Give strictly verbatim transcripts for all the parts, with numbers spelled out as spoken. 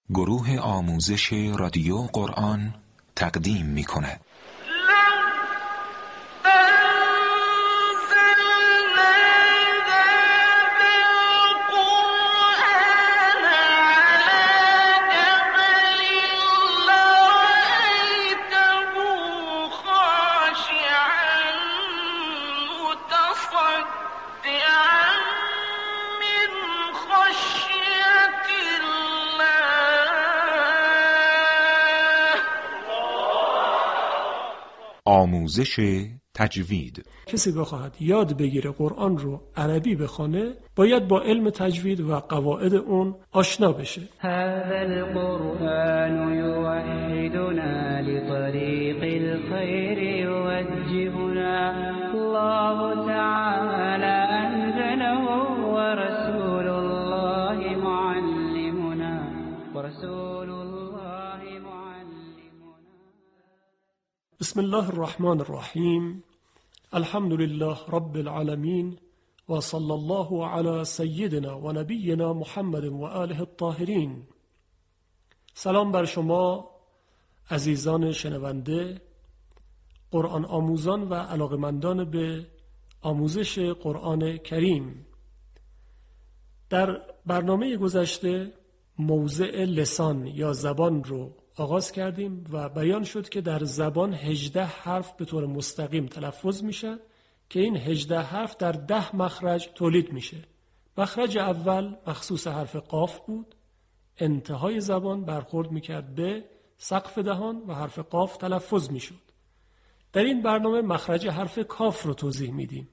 گروه آموزش رادیو قرآن تقدیم می کند. آموزش تجوید. کسی بخواهد یاد بگیره قرآن رو عربی بخونه باید با علم تجوید و قواعد اون آشنا بشه. هذا القرآن يوحدنا لطريق الخير يوجهنا الله تعالى أنزله ورسول الله معلمنا ورسول الله معلمنا. بسم الله الرحمن الرحیم. الحمد لله رب العالمین و صلی الله علی سیدنا و نبینا محمد و آله الطاهرین. سلام بر شما عزیزان شنونده، قرآن آموزان و علاقمندان به آموزش قرآن کریم. در برنامه گذشته موضع لسان یا زبان رو آغاز کردیم و بیان شد که در زبان هجده حرف به طور مستقیم تلفظ میشه که این هجده حرف در ده مخرج تولید میشه. مخرج اول مخصوص حرف قاف بود، انتهای زبان برخورد میکرد به سقف دهان و حرف قاف تلفظ میشد. در این برنامه مخرج حرف کاف رو توضیح میدیم.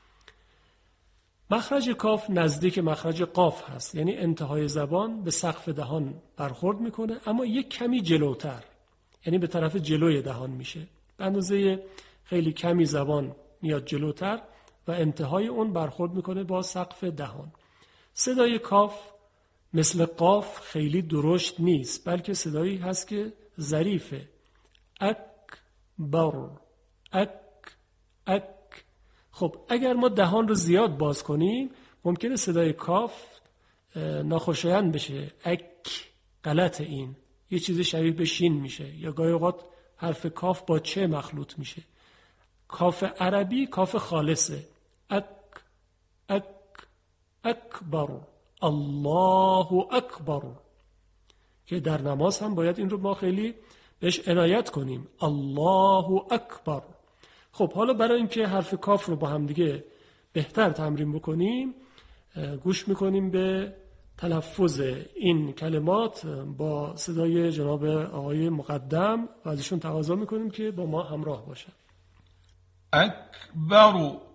مخرج کاف نزدیک مخرج قاف هست، یعنی انتهای زبان به سقف دهان برخورد میکنه اما یک کمی جلوتر، یعنی به طرف جلوی دهان میشه. به اندازه خیلی کمی زبان میاد جلوتر و انتهای اون برخورد میکنه با سقف دهان. صدای کاف مثل قاف خیلی درشت نیست، بلکه صدایی هست که ظریفه. اکبر، اک اک. خب اگر ما دهان رو زیاد باز کنیم ممکنه صدای کاف ناخوشایند بشه. اک غلط، این یه چیز شبیه به شین میشه، یا گاهی اوقات حرف کاف با چه مخلوط میشه. کاف عربی کاف خالصه. اک اک اکبر، الله اکبر، که در نماز هم باید این رو ما خیلی بهش عنایت کنیم. الله اکبر. خب حالا برای اینکه حرف کاف رو با هم دیگه بهتر تمرین بکنیم گوش میکنیم به تلفظ این کلمات با صدای جناب آقای مقدم و ازشون تقاضا میکنیم که با ما همراه باشن. اکبر،